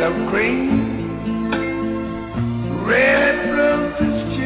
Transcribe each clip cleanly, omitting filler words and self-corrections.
of green, red roses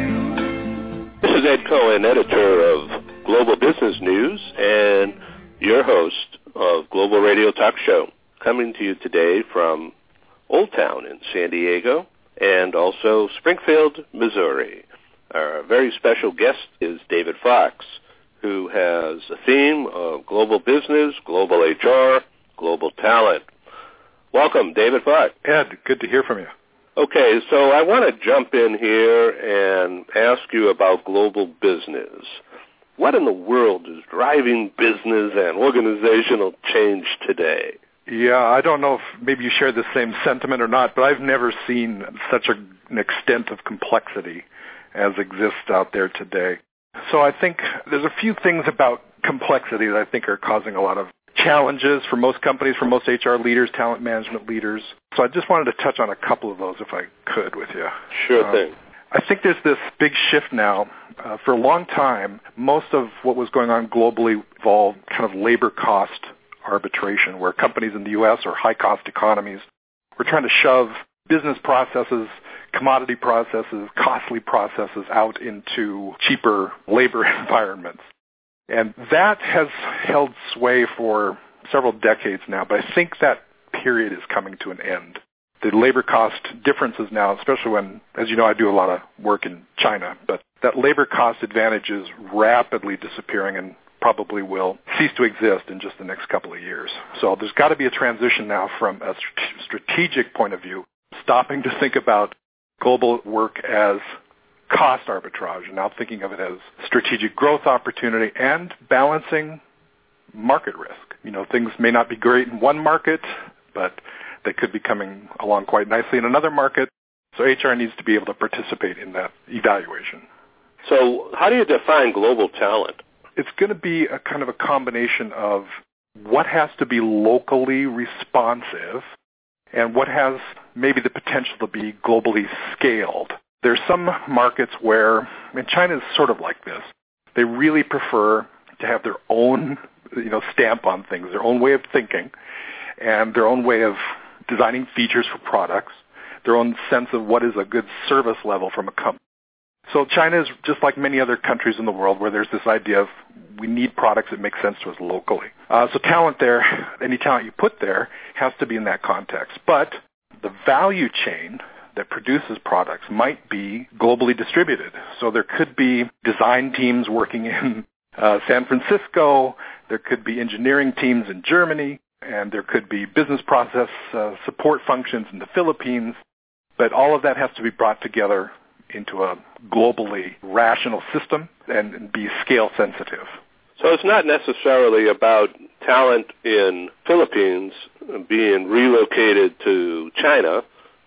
too. This is Ed Cohen, editor of Global Business News and your host of Global Radio Talk Show, coming to you today from Old Town in San Diego and also Springfield, Missouri. Our very special guest is David Fox, who has a theme of global business, global HR, global talent. Welcome, David Fox. Ed, good to hear from you. Okay, so I want to jump in here and ask you about global business. What in the world is driving business and organizational change today? Yeah, I don't know if maybe you share the same sentiment or not, but I've never seen such an extent of complexity as exists out there today. So I think there's a few things about complexity that I think are causing a lot of challenges for most companies, for most HR leaders, talent management leaders. So I just wanted to touch on a couple of those if I could with you. Sure thing. I think there's this big shift now. For a long time, most of what was going on globally involved kind of labor cost arbitration, where companies in the U.S. or high-cost economies were trying to shove business processes, commodity processes, costly processes out into cheaper labor environments. And that has held sway for several decades now, but I think that period is coming to an end. The labor cost differences now, especially when, as you know, I do a lot of work in China, but that labor cost advantage is rapidly disappearing and probably will cease to exist in just the next couple of years. So there's got to be a transition now from a strategic point of view, stopping to think about global work as cost arbitrage and now thinking of it as strategic growth opportunity and balancing market risk. You know, things may not be great in one market, but they could be coming along quite nicely in another market. So HR needs to be able to participate in that evaluation. So how do you define global talent? It's going to be a kind of a combination of what has to be locally responsive and what has maybe the potential to be globally scaled. There's some markets where, and China is sort of like this, they really prefer to have their own, stamp on things, their own way of thinking, and their own way of designing features for products, their own sense of what is a good service level from a company. So China is just like many other countries in the world where there's this idea of we need products that make sense to us locally. So talent there, any talent you put there has to be in that context. But the value chain that produces products might be globally distributed. So there could be design teams working in San Francisco, there could be engineering teams in Germany, and there could be business process support functions in the Philippines. But all of that has to be brought together into a globally rational system and be scale sensitive. So it's not necessarily about talent in Philippines being relocated to China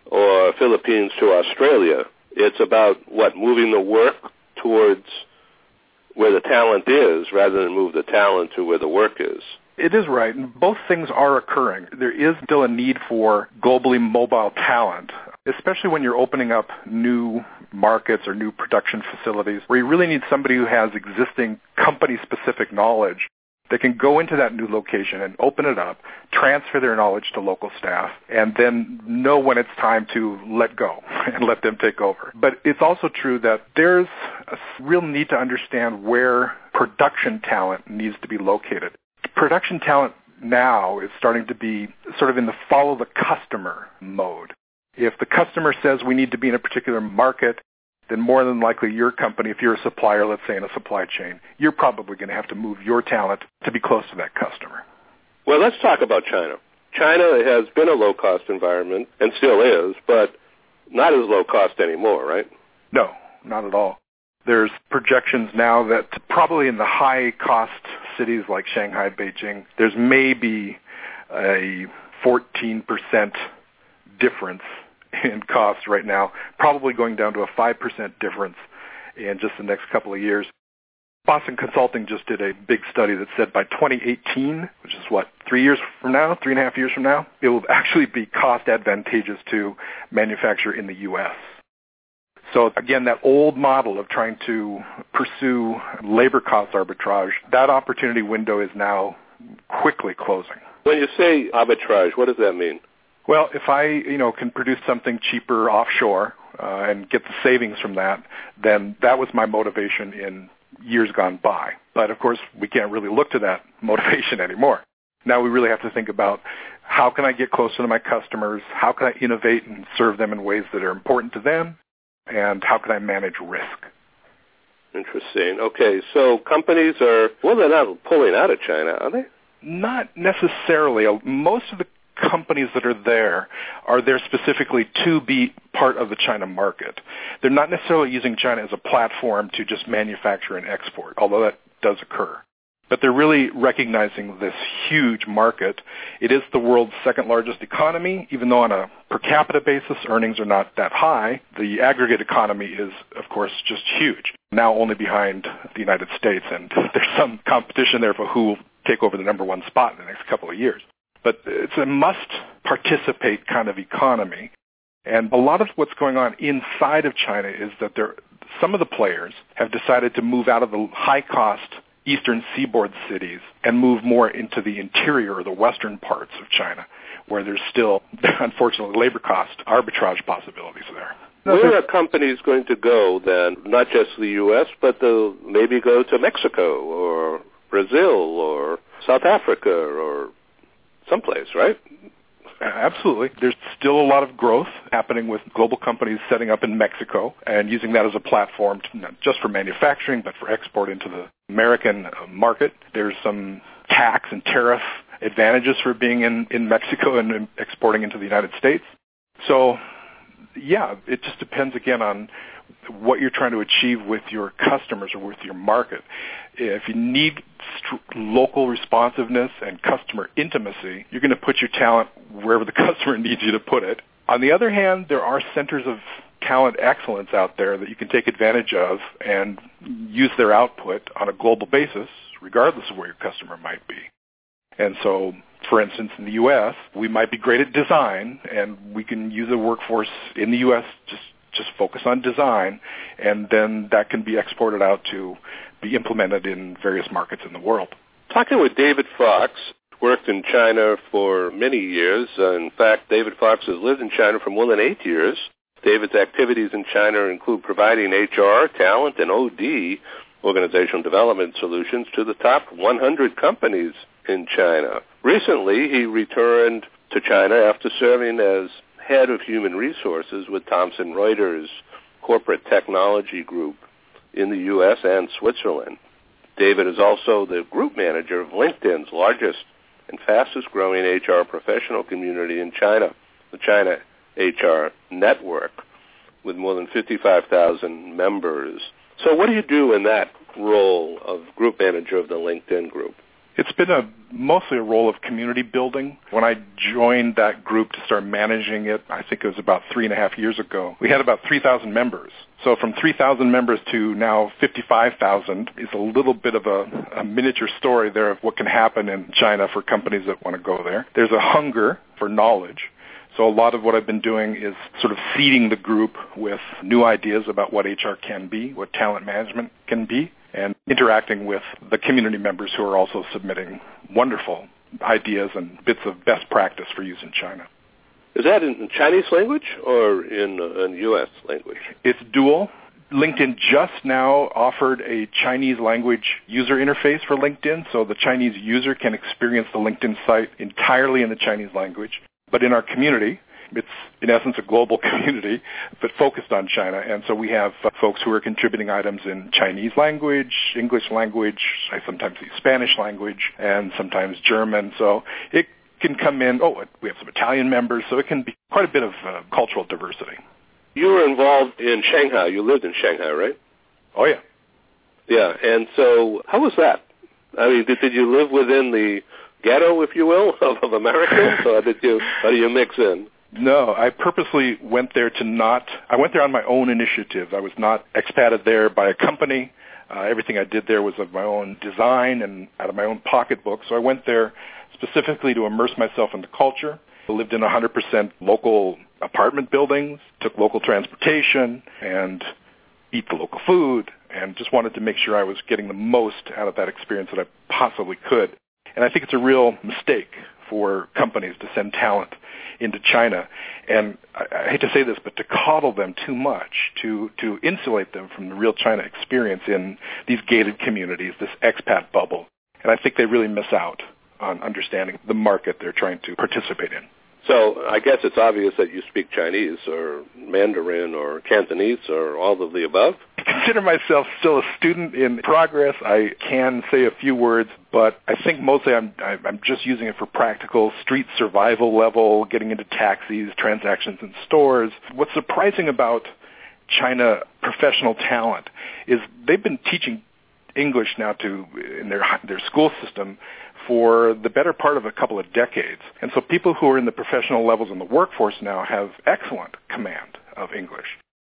or Philippines to Australia. It's about, moving the work towards where the talent is rather than move the talent to where the work is. It is right, and both things are occurring. There is still a need for globally mobile talent, especially when you're opening up new markets or new production facilities where you really need somebody who has existing company-specific knowledge that can go into that new location and open it up, transfer their knowledge to local staff, and then know when it's time to let go and let them take over. But it's also true that there's a real need to understand where production talent needs to be located. Production talent now is starting to be sort of in the follow the customer mode. If the customer says we need to be in a particular market, then more than likely your company, if you're a supplier, let's say in a supply chain, you're probably going to have to move your talent to be close to that customer. Well, let's talk about China. China has been a low-cost environment and still is, but not as low-cost anymore, right? No, not at all. There's projections now that probably in the high-cost cities like Shanghai, Beijing, there's maybe a 14% difference in cost right now, probably going down to a 5% difference in just the next couple of years. Boston Consulting just did a big study that said by 2018, which is 3 years from now, 3.5 years from now, it will actually be cost advantageous to manufacture in the U.S. So again, that old model of trying to pursue labor cost arbitrage, that opportunity window is now quickly closing. When you say arbitrage, what does that mean? Well, if I, can produce something cheaper offshore and get the savings from that, then that was my motivation in years gone by. But, of course, we can't really look to that motivation anymore. Now we really have to think about how can I get closer to my customers, how can I innovate and serve them in ways that are important to them, and how can I manage risk. Interesting. Okay, so companies they're not pulling out of China, are they? Not necessarily. Most of the companies that are there specifically to be part of the China market. They're not necessarily using China as a platform to just manufacture and export, although that does occur. But they're really recognizing this huge market. It is the world's second largest economy, even though on a per capita basis earnings are not that high. The aggregate economy is, of course, just huge, now only behind the United States, and there's some competition there for who will take over the number one spot in the next couple of years. But it's a must-participate kind of economy. And a lot of what's going on inside of China is that some of the players have decided to move out of the high-cost eastern seaboard cities and move more into the interior or the western parts of China, where there's still, unfortunately, labor cost arbitrage possibilities there. Where are companies going to go then, not just the U.S., but they'll maybe go to Mexico or Brazil or South Africa or someplace, right? Absolutely. There's still a lot of growth happening with global companies setting up in Mexico and using that as a platform not just for manufacturing, but for export into the American market. There's some tax and tariff advantages for being in Mexico and exporting into the United States. So, yeah, it just depends, again, on what you're trying to achieve with your customers or with your market. If you need local responsiveness and customer intimacy, you're going to put your talent wherever the customer needs you to put it. On the other hand, there are centers of talent excellence out there that you can take advantage of and use their output on a global basis, regardless of where your customer might be. And so, for instance, in the U.S., we might be great at design, and we can use a workforce in the U.S. just focus on design, and then that can be exported out to be implemented in various markets in the world. Talking with David Fox, worked in China for many years. In fact, David Fox has lived in China for more than 8 years. David's activities in China include providing HR, talent, and OD, organizational development solutions, to the top 100 companies in China. Recently, he returned to China after serving as head of human resources with Thomson Reuters Corporate Technology Group in the U.S. and Switzerland. David is also the group manager of LinkedIn's largest and fastest-growing HR professional community in China, the China HR Network, with more than 55,000 members. So what do you do in that role of group manager of the LinkedIn group? It's been mostly a role of community building. When I joined that group to start managing it, I think it was about 3.5 years ago, we had about 3,000 members. So from 3,000 members to now 55,000 is a little bit of a miniature story there of what can happen in China for companies that want to go there. There's a hunger for knowledge. So a lot of what I've been doing is sort of seeding the group with new ideas about what HR can be, what talent management can be, and interacting with the community members who are also submitting wonderful ideas and bits of best practice for use in China. Is that in Chinese language or in U.S. language? It's dual. LinkedIn just now offered a Chinese language user interface for LinkedIn, so the Chinese user can experience the LinkedIn site entirely in the Chinese language. But in our community, it's in essence a global community, but focused on China. And so we have folks who are contributing items in Chinese language, English language, I sometimes use Spanish language, and sometimes German. So it can come in, we have some Italian members, so it can be quite a bit of cultural diversity. You were involved in Shanghai. You lived in Shanghai, right? Oh, yeah. Yeah, and so how was that? I mean, did you live within the ghetto, if you will, of Americans, or how do you mix in? No, I purposely went there I went there on my own initiative. I was not expated there by a company. Everything I did there was of my own design and out of my own pocketbook. So I went there specifically to immerse myself in the culture. I lived in 100% local apartment buildings, took local transportation, and eat the local food, and just wanted to make sure I was getting the most out of that experience that I possibly could. And I think it's a real mistake for companies to send talent into China. And I hate to say this, but to coddle them too much, to insulate them from the real China experience in these gated communities, this expat bubble. And I think they really miss out on understanding the market they're trying to participate in. So I guess it's obvious that you speak Chinese or Mandarin or Cantonese or all of the above? I consider myself still a student in progress. I can say a few words, but I think mostly I'm just using it for practical street survival level, getting into taxis, transactions in stores. What's surprising about China professional talent is they've been teaching English now in their school system for the better part of a couple of decades. And so people who are in the professional levels in the workforce now have excellent command of English.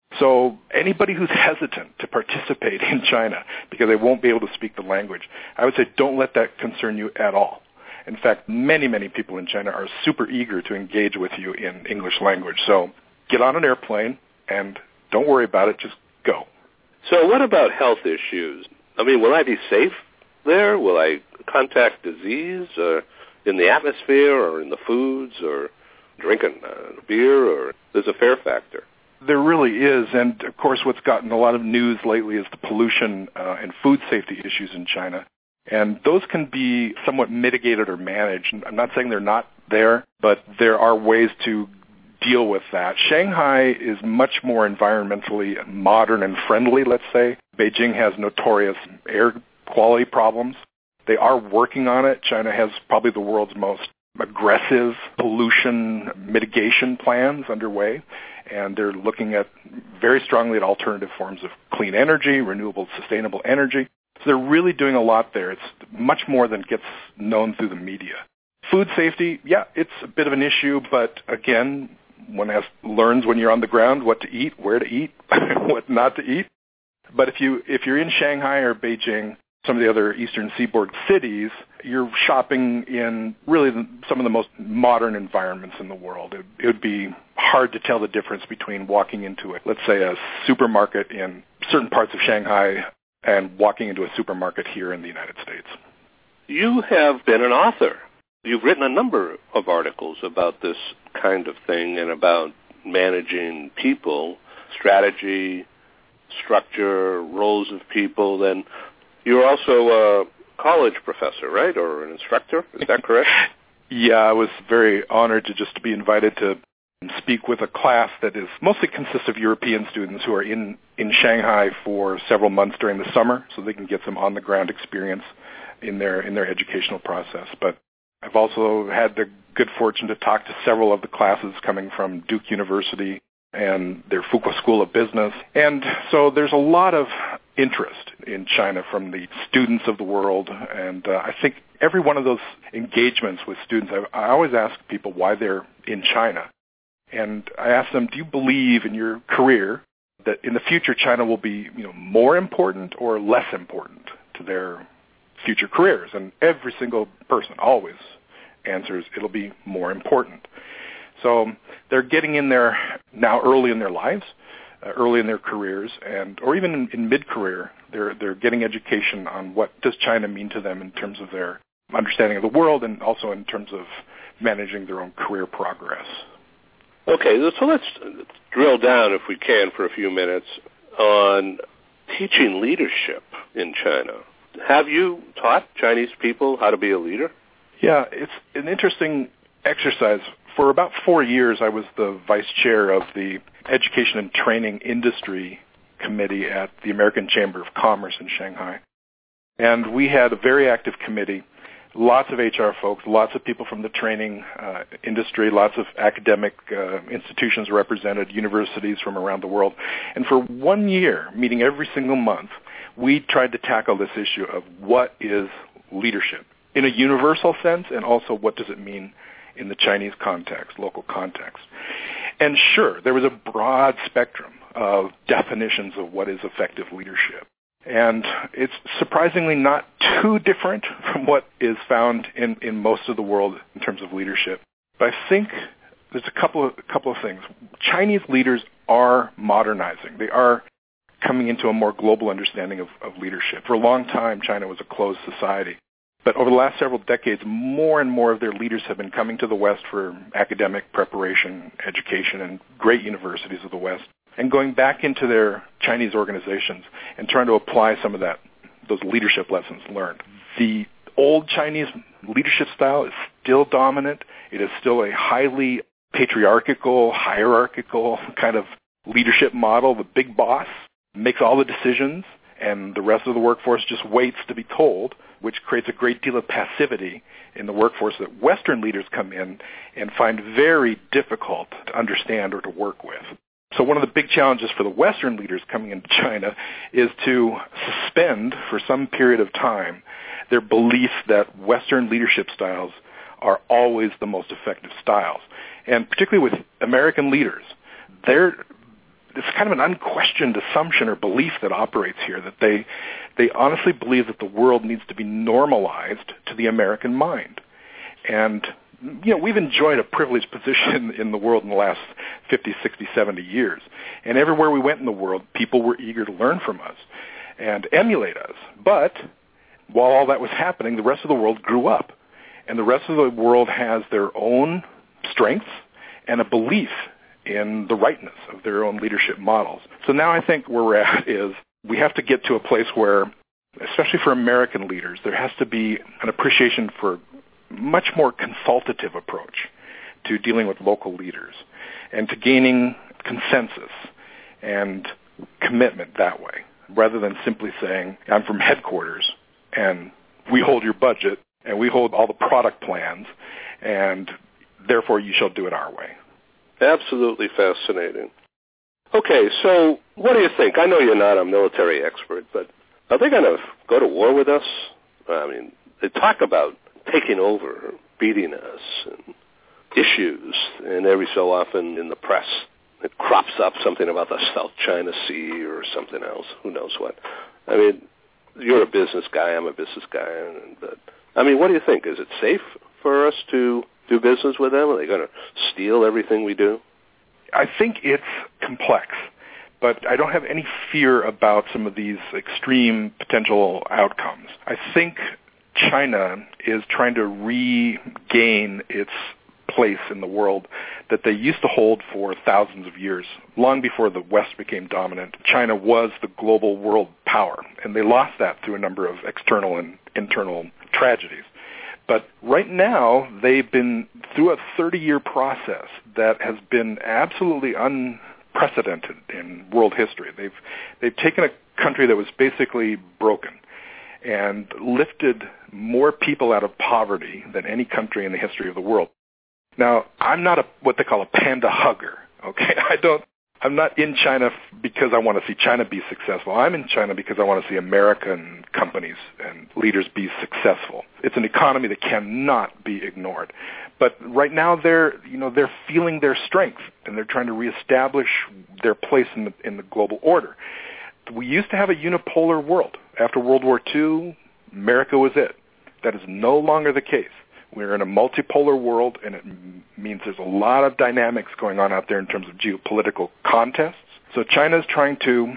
So anybody who's hesitant to participate in China because they won't be able to speak the language, I would say don't let that concern you at all. In fact, many, many people in China are super eager to engage with you in English language. So get on an airplane and don't worry about it, just go. So what about health issues? I mean, will I be safe there? Will I contact disease in the atmosphere or in the foods or drinking beer, or there's a fear factor? There really is, and of course what's gotten a lot of news lately is the pollution and food safety issues in China. And those can be somewhat mitigated or managed. I'm not saying they're not there, but there are ways to deal with that. Shanghai is much more environmentally modern and friendly, let's say. Beijing has notorious air quality problems. They are working on it. China has probably the world's most aggressive pollution mitigation plans underway, and they're looking at very strongly at alternative forms of clean energy, renewable, sustainable energy. So they're really doing a lot there. It's much more than gets known through the media. Food safety, yeah, it's a bit of an issue, but again, one learns when you're on the ground what to eat, where to eat, what not to eat. But if you're in Shanghai or Beijing, some of the other eastern seaboard cities, you're shopping in really some of the most modern environments in the world. It would be hard to tell the difference between walking into, let's say, a supermarket in certain parts of Shanghai and walking into a supermarket here in the United States. You have been an author. You've written a number of articles about this kind of thing and about managing people, strategy, structure, roles of people. And you're also a college professor, right, or an instructor? Is that correct? Yeah, I was very honored to be invited to speak with a class that is mostly consists of European students who are in Shanghai for several months during the summer, so they can get some on-the-ground experience in their educational process. But I've also had the good fortune to talk to several of the classes coming from Duke University and their Fuqua School of Business. And so there's a lot of interest in China from the students of the world. And I think every one of those engagements with students, I always ask people why they're in China. And I ask them, do you believe in your career that in the future China will be more important or less important to their future careers? And every single person always answers it'll be more important. So they're getting in there now early in their lives, early in their careers, or even in mid-career, they're getting education on what does China mean to them in terms of their understanding of the world and also in terms of managing their own career progress. Okay, so let's drill down, if we can, for a few minutes on teaching leadership in China. Have you taught Chinese people how to be a leader? Yeah, it's an interesting exercise. For about 4 years, I was the vice chair of the Education and Training Industry Committee at the American Chamber of Commerce in Shanghai. And we had a very active committee, lots of HR folks, lots of people from the training industry, lots of academic institutions represented, universities from around the world. And for 1 year, meeting every single month, we tried to tackle this issue of what is leadership in a universal sense, and also what does it mean in the Chinese context, local context. And sure, there was a broad spectrum of definitions of what is effective leadership. And it's surprisingly not too different from what is found in most of the world in terms of leadership. But I think there's a couple of things. Chinese leaders are modernizing. They are coming into a more global understanding of leadership. For a long time, China was a closed society. But over the last several decades, more and more of their leaders have been coming to the West for academic preparation, education, and great universities of the West, and going back into their Chinese organizations and trying to apply some of those leadership lessons learned. The old Chinese leadership style is still dominant. It is still a highly patriarchal, hierarchical kind of leadership model. The big boss makes all the decisions, and the rest of the workforce just waits to be told, which creates a great deal of passivity in the workforce that Western leaders come in and find very difficult to understand or to work with. So one of the big challenges for the Western leaders coming into China is to suspend for some period of time their belief that Western leadership styles are always the most effective styles. And particularly with American leaders, it's kind of an unquestioned assumption or belief that operates here, that they honestly believe that the world needs to be normalized to the American mind. And, we've enjoyed a privileged position in the world in the last 50, 60, 70 years. And everywhere we went in the world, people were eager to learn from us and emulate us. But while all that was happening, the rest of the world grew up. And the rest of the world has their own strengths and a belief in the rightness of their own leadership models. So now I think where we're at is we have to get to a place where, especially for American leaders, there has to be an appreciation for much more consultative approach to dealing with local leaders and to gaining consensus and commitment that way, rather than simply saying, I'm from headquarters and we hold your budget and we hold all the product plans and therefore you shall do it our way. Absolutely fascinating. Okay, so what do you think? I know you're not a military expert, but are they going to go to war with us? I mean, they talk about taking over, beating us, and issues, and every so often in the press it crops up something about the South China Sea or something else. Who knows what? I mean, you're a business guy, I'm a business guy, but I mean, what do you think? Is it safe for us to do business with them? Are they going to steal everything we do? I think it's complex, but I don't have any fear about some of these extreme potential outcomes. I think China is trying to regain its place in the world that they used to hold for thousands of years. Long before the West became dominant, China was the global world power, and they lost that through a number of external and internal tragedies. But right now, they've been through a 30-year process that has been absolutely unprecedented in world history. They've taken a country that was basically broken and lifted more people out of poverty than any country in the history of the world. Now, I'm not what they call a panda hugger, okay? I'm not in China because I want to see China be successful. I'm in China because I want to see American companies and leaders be successful. It's an economy that cannot be ignored. But right now they're feeling their strength and they're trying to reestablish their place in the global order. We used to have a unipolar world. After World War II, America was it. That is no longer the case. We're in a multipolar world, and it means there's a lot of dynamics going on out there in terms of geopolitical contests. So China's trying to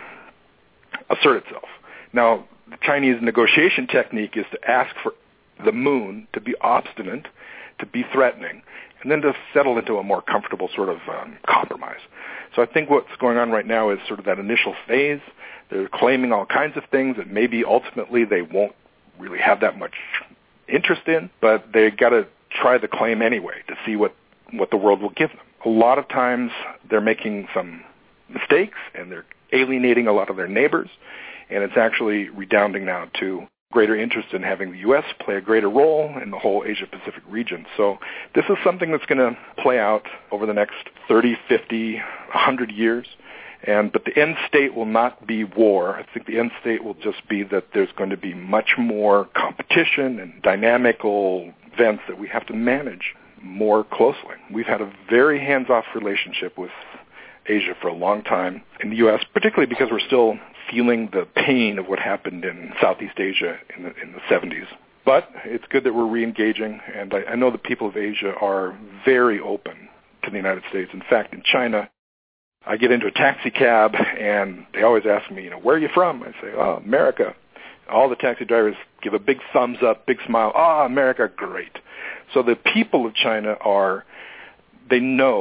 assert itself. Now, the Chinese negotiation technique is to ask for the moon to be obstinate, to be threatening, and then to settle into a more comfortable sort of compromise. So I think what's going on right now is sort of that initial phase. They're claiming all kinds of things that maybe ultimately they won't really have that much interest in, but they got to try the claim anyway to see what the world will give them. A lot of times they're making some mistakes and they're alienating a lot of their neighbors, and it's actually redounding now to greater interest in having the U.S. play a greater role in the whole Asia-Pacific region. So this is something that's going to play out over the next 30, 50, 100 years. But the end state will not be war. I think the end state will just be that there's going to be much more competition and dynamical events that we have to manage more closely. We've had a very hands-off relationship with Asia for a long time in the U.S., particularly because we're still feeling the pain of what happened in Southeast Asia in the 70s. But it's good that we're re-engaging, and I know the people of Asia are very open to the United States. In fact, in China, I get into a taxi cab, and they always ask me, where are you from? I say, America. All the taxi drivers give a big thumbs up, big smile. America, great. So the people of China they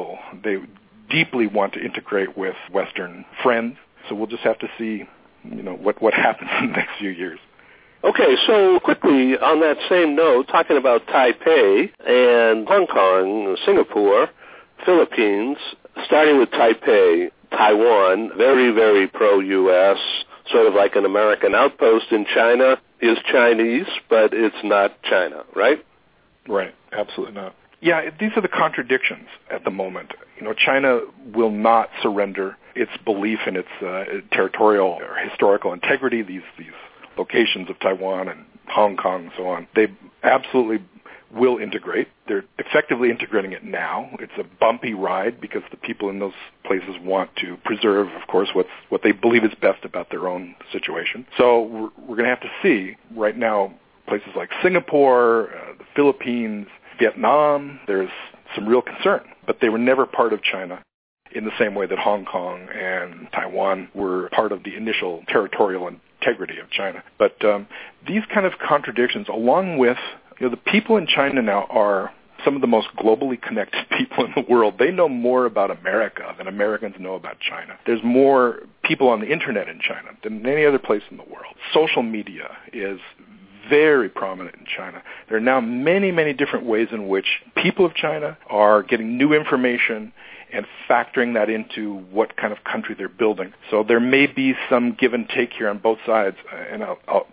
deeply want to integrate with Western friends. So we'll just have to see, what happens in the next few years. Okay, so quickly on that same note, talking about Taipei and Hong Kong, Singapore, Philippines, starting with Taipei, Taiwan, very, very pro-U.S., sort of like an American outpost in China, is Chinese, but it's not China, right? Right, absolutely not. Yeah, these are the contradictions at the moment. China will not surrender its belief in its territorial or historical integrity, these locations of Taiwan and Hong Kong and so on. They absolutely will integrate. They're effectively integrating it now. It's a bumpy ride because the people in those places want to preserve, of course, what they believe is best about their own situation. So we're going to have to see. Right now, places like Singapore, the Philippines, Vietnam, there's some real concern. But they were never part of China in the same way that Hong Kong and Taiwan were part of the initial territorial integrity of China. But these kind of contradictions, along with the people in China now are some of the most globally connected people in the world. They know more about America than Americans know about China. There's more people on the internet in China than any other place in the world. Social media is very prominent in China. There are now many, many different ways in which people of China are getting new information and factoring that into what kind of country they're building. So there may be some give and take here on both sides, and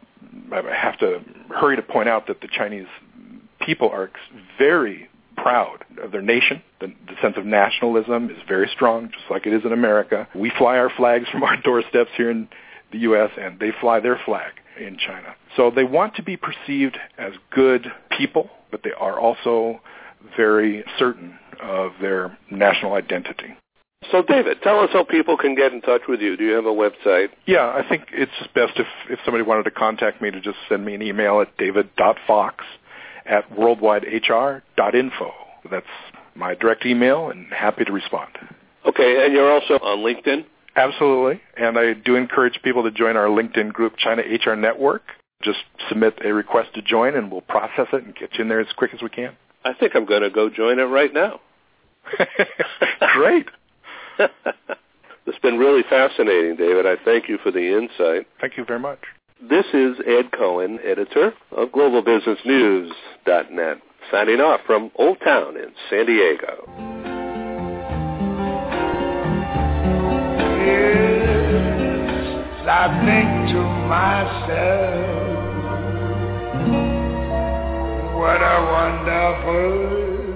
I have to hurry to point out that the Chinese people are very proud of their nation. The sense of nationalism is very strong, just like it is in America. We fly our flags from our doorsteps here in the U.S., and they fly their flag in China. So they want to be perceived as good people, but they are also very certain of their national identity. So, David, tell us how people can get in touch with you. Do you have a website? Yeah, I think it's just best if somebody wanted to contact me to just send me an email at david.fox@worldwidehr.info. That's my direct email, and happy to respond. Okay, and you're also on LinkedIn? Absolutely, and I do encourage people to join our LinkedIn group, China HR Network. Just submit a request to join, and we'll process it and get you in there as quick as we can. I think I'm going to go join it right now. Great. It's been really fascinating, David. I thank you for the insight. Thank you very much. This is Ed Cohen, editor of GlobalBusinessNews.net, signing off from Old Town in San Diego. Yes, I think to myself, what a wonderful